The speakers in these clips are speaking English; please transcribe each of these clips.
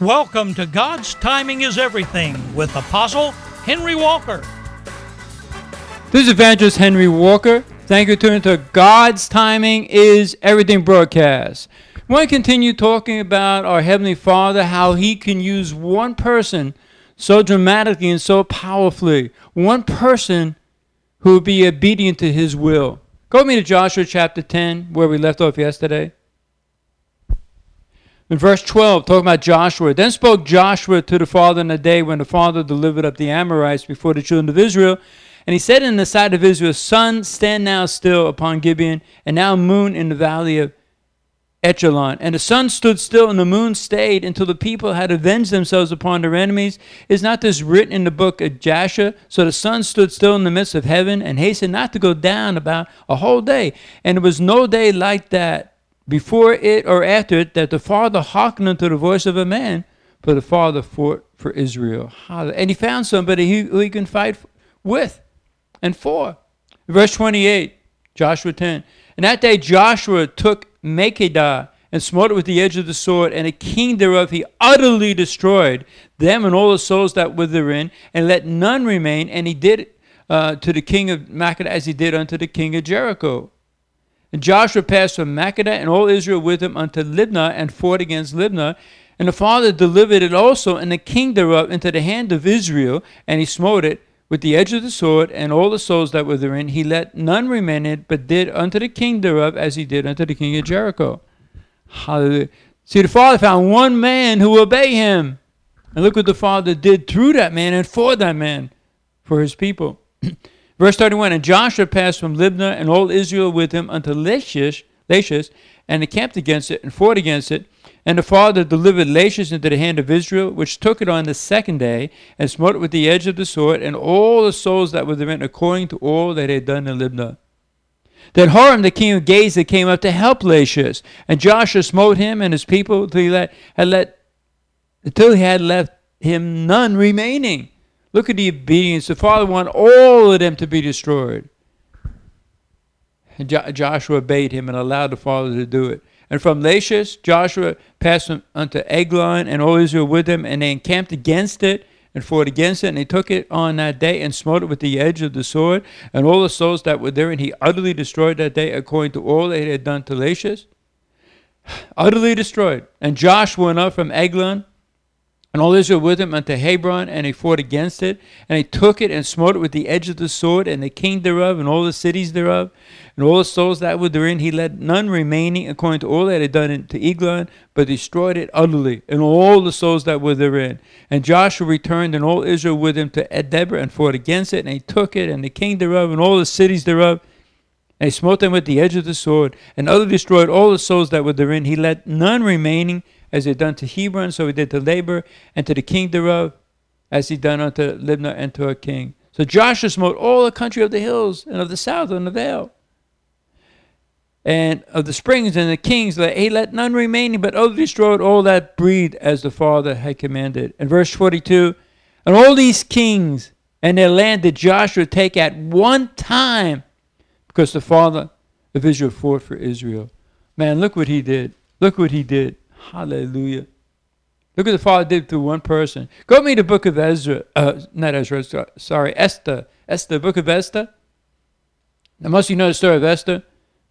Welcome to God's Timing is Everything with Apostle Henry Walker. This is Evangelist Henry Walker. Thank you for tuning to God's Timing is Everything broadcast. I want to continue talking about our Heavenly Father, how He can use one person so dramatically and so powerfully. One person who will be obedient to His will. Go with me to Joshua chapter 10, where we left off yesterday. In verse 12, talking about Joshua. Then spoke Joshua to the Father in the day when the Father delivered up the Amorites before the children of Israel. And he said in the sight of Israel, Sun, stand now still upon Gibeon, and now moon in the valley of Echelon. And the sun stood still, and the moon stayed until the people had avenged themselves upon their enemies. Is not this written in the book of Jasher? So the sun stood still in the midst of heaven, and hastened not to go down about a whole day. And there was no day like that before it or after it, that the Father hearkened unto the voice of a man, for the Father fought for Israel. And he found somebody who he can fight with and for. Verse 28, Joshua 10. And that day Joshua took Makkedah and smote it with the edge of the sword, and the king thereof he utterly destroyed them and all the souls that were therein, and let none remain. And he did to the king of Makkedah as he did unto the king of Jericho. And Joshua passed from Makkedah and all Israel with him unto Libnah, and fought against Libnah. And the Father delivered it also and the king thereof into the hand of Israel, and he smote it with the edge of the sword, and all the souls that were therein. He let none remain in, but did unto the king thereof as he did unto the king of Jericho. Hallelujah. See, the Father found one man who obeyed him. And look what the Father did through that man and for that man, for his people. Verse 31, and Joshua passed from Libnah and all Israel with him unto Lachish, and encamped against it and fought against it. And the Father delivered Lachish into the hand of Israel, which took it on the second day, and smote it with the edge of the sword, and all the souls that were therein, according to all that they had done in Libnah. Then Horam the king of Gaza came up to help Lachish, and Joshua smote him and his people until he had left him none remaining. Look at the obedience. The Father wanted all of them to be destroyed. And Joshua obeyed him and allowed the Father to do it. And from Lachish, Joshua passed unto Eglon and all Israel with him, and they encamped against it and fought against it. And they took it on that day and smote it with the edge of the sword. And all the souls that were therein he utterly destroyed that day, according to all that he had done to Lachish. Utterly destroyed. And Joshua went up from Eglon, and all Israel with him unto Hebron, and he fought against it. And he took it and smote it with the edge of the sword, and the king thereof, and all the cities thereof, and all the souls that were therein. He let none remaining according to all that he had done to Eglon, but destroyed it utterly, and all the souls that were therein. And Joshua returned, and all Israel with him to Edebah, and fought against it. And he took it, and the king thereof, and all the cities thereof, and he smote them with the edge of the sword, and utterly destroyed all the souls that were therein. He let none remaining, as he had done to Hebron, so he did to Labor, and to the king thereof, as he done unto Libnah and to her king. So Joshua smote all the country of the hills, and of the south, and the vale, and of the springs, and the kings. He let none remaining, but utterly destroyed all that breathed, as the Father had commanded. And verse 42, and all these kings and their land did Joshua take at one time, because the Father of Israel fought for Israel. Man, look what he did. Look what he did. Hallelujah. Look what the Father did through one person. Go with me to the book of Esther. Esther, book of Esther. Now, most of you know the story of Esther.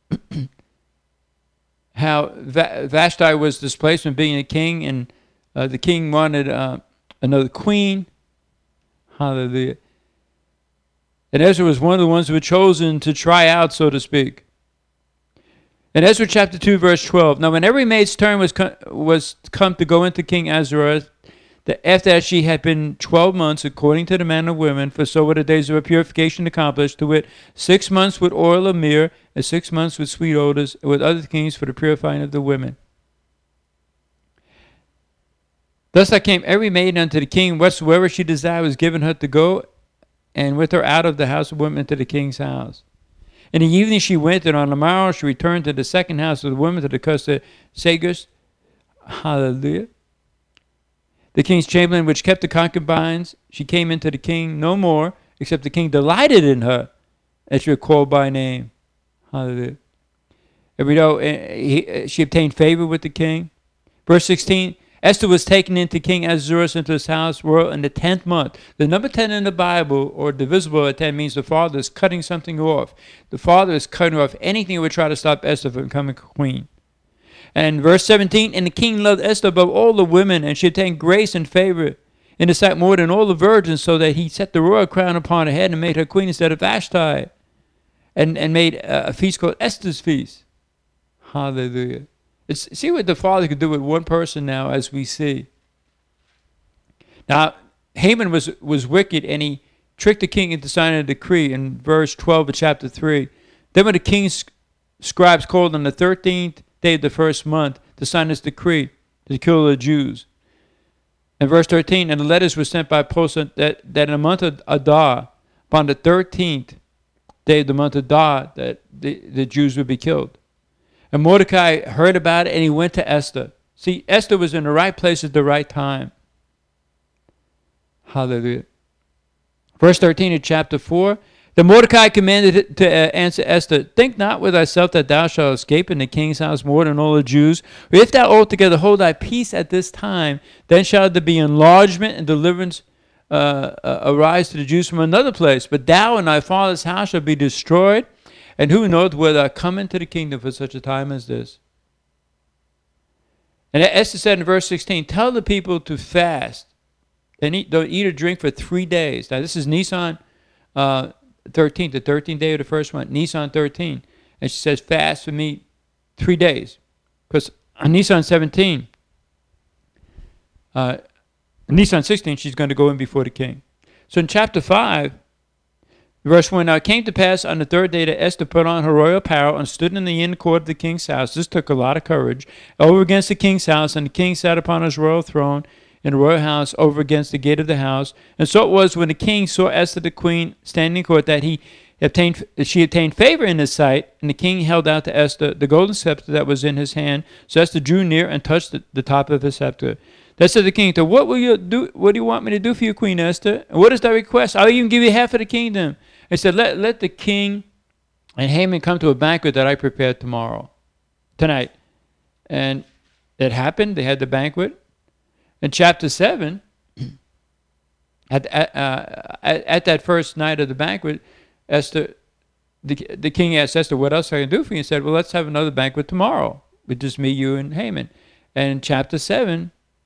How Vashti was displaced from being a king, and the king wanted another queen. Hallelujah. And Ezra was one of the ones who were chosen to try out, so to speak. In Ezra chapter 2, verse 12, now when every maid's turn was come to go into King Ahasuerus, after that she had been 12 months, according to the manner of women, for so were the days of her purification accomplished, to wit, 6 months with oil of myrrh, and 6 months with sweet odors, and with other things for the purifying of the women. Thus I came every maiden unto the king, whatsoever she desired was given her to go, and with her out of the house of women to the king's house. In the evening she went, and on the morrow she returned to the second house of the women, to the coast of Sagus. Hallelujah. The king's chamberlain, which kept the concubines, she came into the king no more, except the king delighted in her, as she was called by name. Hallelujah. And we know she obtained favor with the king. Verse 16, Esther was taken into King Ahasuerus into his house royal in the 10th month. The number 10 in the Bible, or divisible at 10, means the father is cutting something off. The father is cutting off anything that would try to stop Esther from becoming queen. And verse 17, and the king loved Esther above all the women, and she obtained grace and favor in the sight more than all the virgins, so that he set the royal crown upon her head and made her queen instead of Vashti, and made a feast called Esther's Feast. Hallelujah. See what the Father could do with one person now, as we see. Now, Haman was wicked, and he tricked the king into signing a decree in verse 12 of chapter 3. Then when the king's scribes called on the 13th day of the first month to sign this decree to kill the Jews. In verse 13, and the letters were sent by post that in the month of Adar, upon the 13th day of the month of Adar, that the Jews would be killed. And Mordecai heard about it, and he went to Esther. See, Esther was in the right place at the right time. Hallelujah. Verse 13 of chapter 4. Then Mordecai commanded to answer Esther, think not with thyself that thou shalt escape in the king's house more than all the Jews. For if thou altogether hold thy peace at this time, then shall there be enlargement and deliverance arise to the Jews from another place. But thou and thy father's house shall be destroyed. And who knoweth whether I come into the kingdom for such a time as this? And Esther said in verse 16, tell the people to fast. Don't eat or drink for 3 days. Now this is Nisan 13th, the 13th day of the first month, Nisan 13. And she says, fast for me 3 days. Because on Nisan 17, Nisan 16, she's going to go in before the king. So in chapter 5, verse 1, now it came to pass on the third day that Esther put on her royal apparel and stood in the inner court of the king's house. This took a lot of courage. Over against the king's house, and the king sat upon his royal throne in the royal house over against the gate of the house. And so it was when the king saw Esther the queen standing in court that she obtained favor in his sight, and the king held out to Esther the golden scepter that was in his hand. So Esther drew near and touched the top of his scepter. That said the king to, what will you do? What do you want me to do for you, Queen Esther? And what is thy request? I'll even give you half of the kingdom. He said, let the king and Haman come to a banquet that I prepared tonight. And it happened. They had the banquet. In chapter 7, at that first night of the banquet, Esther, the king asked Esther, what else I can do for you? And said, well, let's have another banquet tomorrow with just me, you, and Haman. And in chapter 7,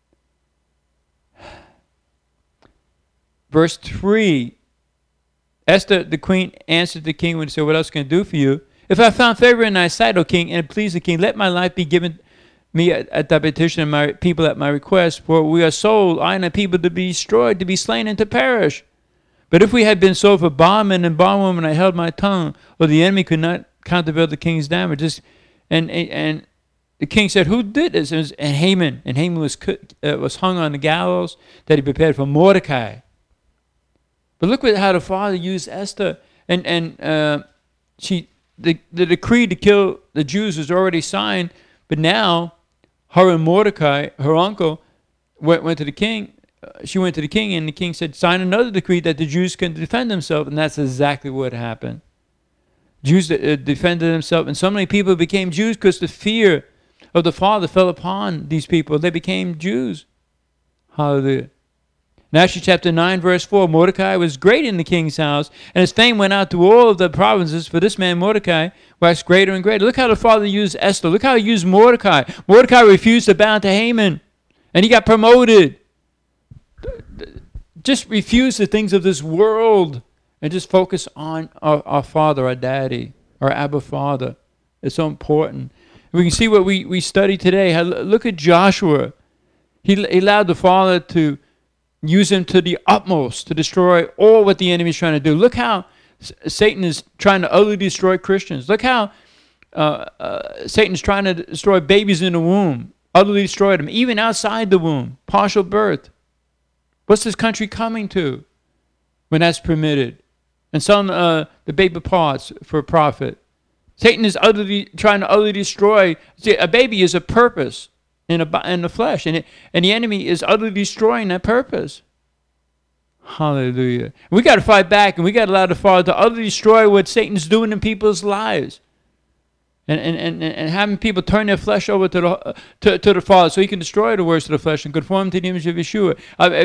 verse 3, Esther, the queen, answered the king when he said, what else can I do for you? If I found favor in thy sight, O king, and it please the king, let my life be given me at thy petition and my people at my request. For we are sold, I and the people, to be destroyed, to be slain, and to perish. But if we had been sold for bondmen and bondwomen, I held my tongue, or the enemy could not countervail the king's damages. And the king said, who did this? And Haman. And Haman was hung on the gallows that he prepared for Mordecai. But look how the father used Esther. And the decree to kill the Jews was already signed, but now her and Mordecai, her uncle, went to the king. She went to the king, and the king said, sign another decree that the Jews can defend themselves. And that's exactly what happened. Jews defended themselves, and so many people became Jews because the fear of the Father fell upon these people. They became Jews. Hallelujah. In Acts chapter 9, verse 4, Mordecai was great in the king's house, and his fame went out to all of the provinces, for this man Mordecai waxed greater and greater. Look how the Father used Esther. Look how he used Mordecai. Mordecai refused to bow to Haman, and he got promoted. Just refuse the things of this world and just focus on our Father, our Daddy, our Abba Father. It's so important. We can see what we study today. Look at Joshua. He allowed the Father to use him to the utmost to destroy all what the enemy is trying to do. Look how Satan is trying to utterly destroy Christians. Look how Satan is trying to destroy babies in the womb, utterly destroy them, even outside the womb, partial birth. What's this country coming to when that's permitted? And some the baby parts for profit. Satan is trying to utterly destroy. See, a baby is a purpose in the flesh, and the enemy is utterly destroying that purpose. Hallelujah. We got to fight back, and we got to allow the Father to utterly destroy what Satan's doing in people's lives. and having people turn their flesh over to the Father, so He can destroy the works of the flesh and conform to the image of Yeshua.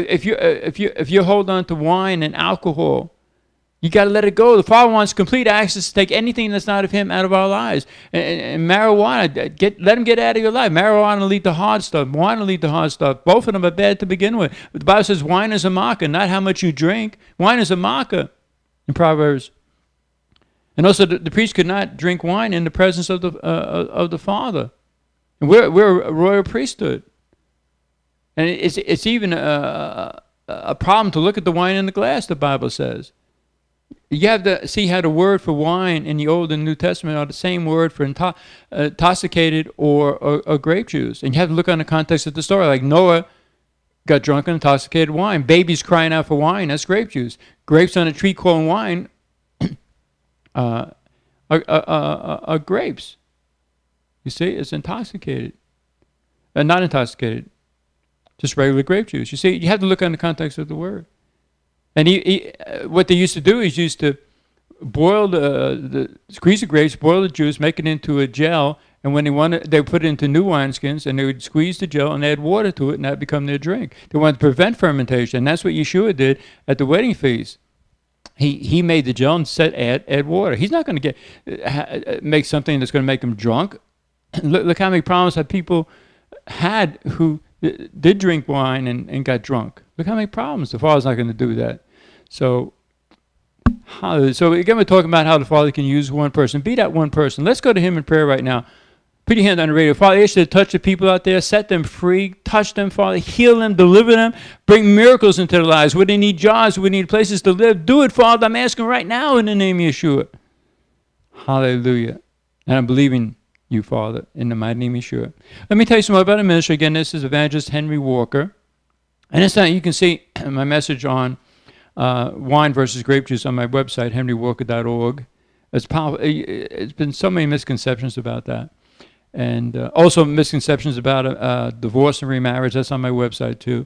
If you hold on to wine and alcohol, you got to let it go. The Father wants complete access to take anything that's not of Him out of our lives. And marijuana, let Him get out of your life. Marijuana will lead to hard stuff. Wine will lead to hard stuff. Both of them are bad to begin with. But the Bible says wine is a mocker, not how much you drink. Wine is a mocker in Proverbs. And also, the priest could not drink wine in the presence of the Father. And we're a royal priesthood. And it's even a problem to look at the wine in the glass, the Bible says. You have to see how the word for wine in the Old and New Testament are the same word for intoxicated or grape juice. And you have to look on the context of the story. Like Noah got drunk on intoxicated wine. Babies crying out for wine, that's grape juice. Grapes on a tree called wine are grapes. You see, it's intoxicated. Not intoxicated, just regular grape juice. You see, you have to look on the context of the word. And what they used to do is used to boil squeeze the grapes, boil the juice, make it into a gel, and when they would put it into new wineskins, and they would squeeze the gel and add water to it, and that would become their drink. They wanted to prevent fermentation, and that's what Yeshua did at the wedding feast. He made the gel and said add water. He's not going to make something that's going to make him drunk. Look how many problems that people had who did drink wine and got drunk. Look how many problems. The Father's not going to do that. So again, we're talking about how the Father can use one person. Be that one person. Let's go to Him in prayer right now. Put your hand on the radio. Father, I ask you to touch the people out there, set them free, touch them, Father, heal them, deliver them, bring miracles into their lives. Where they need jobs, where they need places to live, do it, Father. I'm asking right now in the name of Yeshua. Hallelujah. And I'm believing you, Father, in the mighty name of Yeshua. Let me tell you some more about the ministry. Again, this is Evangelist Henry Walker. And it's not, you can see my message on wine versus grape juice on my website, henrywalker.org. It's powerful. It's been so many misconceptions about that. And also misconceptions about divorce and remarriage. That's on my website, too.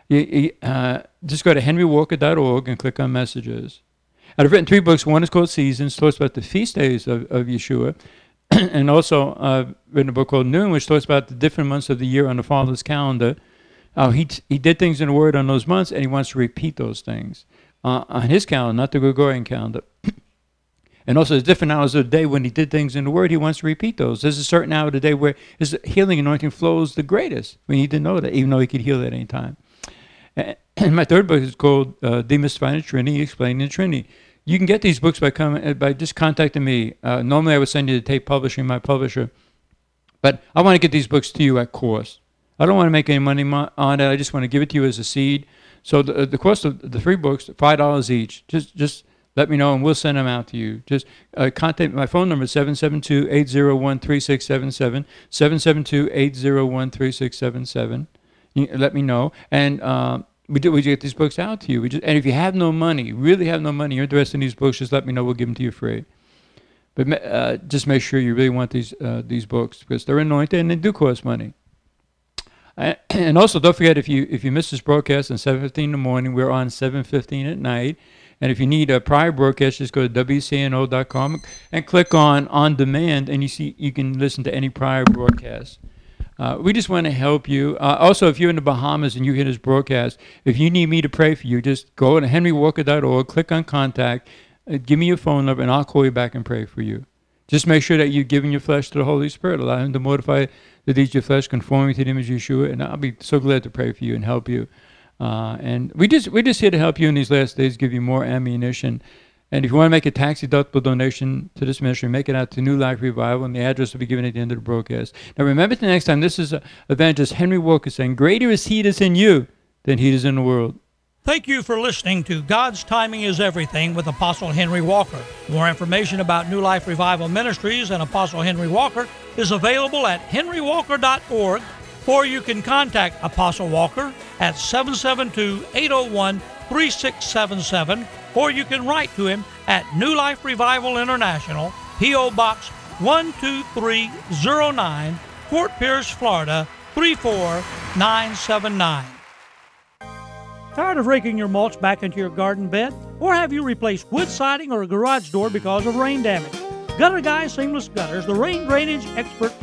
Just go to henrywalker.org and click on messages. I've written 3 books. One is called Seasons, talks about the feast days of Yeshua. And also I've written a book called Noon, which talks about the different months of the year on the Father's calendar. He did things in the Word on those months, and He wants to repeat those things on His calendar, not the Gregorian calendar. And also, there's different hours of the day when He did things in the Word. He wants to repeat those. There's a certain hour of the day where His healing anointing flows the greatest. We need to know that, even though He could heal at any time. And my 3rd book is called Demystifying the Trinity, Explaining the Trinity. You can get these books by just contacting me. Normally, I would send you to Tate Publishing, my publisher. But I want to get these books to you at cost. I don't want to make any money on it. I just want to give it to you as a seed. So the cost of the 3 books, $5 each. Just let me know, and we'll send them out to you. Just contact my phone number is 772-801-3677. 772-801-3677. Let me know, and we get these books out to you. And if you have no money, really have no money, you're interested in these books, just let me know. We'll give them to you free. But just make sure you really want these books, because they're anointed and they do cost money. And also, don't forget, if you miss this broadcast on 7:15 in the morning, we're on 7:15 at night. And if you need a prior broadcast, just go to WCNO.com and click on demand, and you can listen to any prior broadcast. We just want to help you. Also, if you're in the Bahamas and you hear this broadcast, if you need me to pray for you, just go to henrywalker.org, click on contact, give me your phone number, and I'll call you back and pray for you. Just make sure that you're giving your flesh to the Holy Spirit. Allow Him to mortify the deeds of your flesh, conforming to the image of Yeshua, and I'll be so glad to pray for you and help you. And we're just here to help you in these last days, give you more ammunition. And if you want to make a tax-deductible donation to this ministry, make it out to New Life Revival, and the address will be given at the end of the broadcast. Now remember, the next time, this is Evangelist Henry Walker saying, greater is He that's in you than he is in the world. Thank you for listening to God's Timing is Everything with Apostle Henry Walker. More information about New Life Revival Ministries and Apostle Henry Walker is available at henrywalker.org, or you can contact Apostle Walker at 772-801-3677, or you can write to him at New Life Revival International, P.O. Box 12309, Fort Pierce, Florida 34979. Tired of raking your mulch back into your garden bed? Or have you replaced wood siding or a garage door because of rain damage? Gutter Guy Seamless Gutters, the rain drainage expert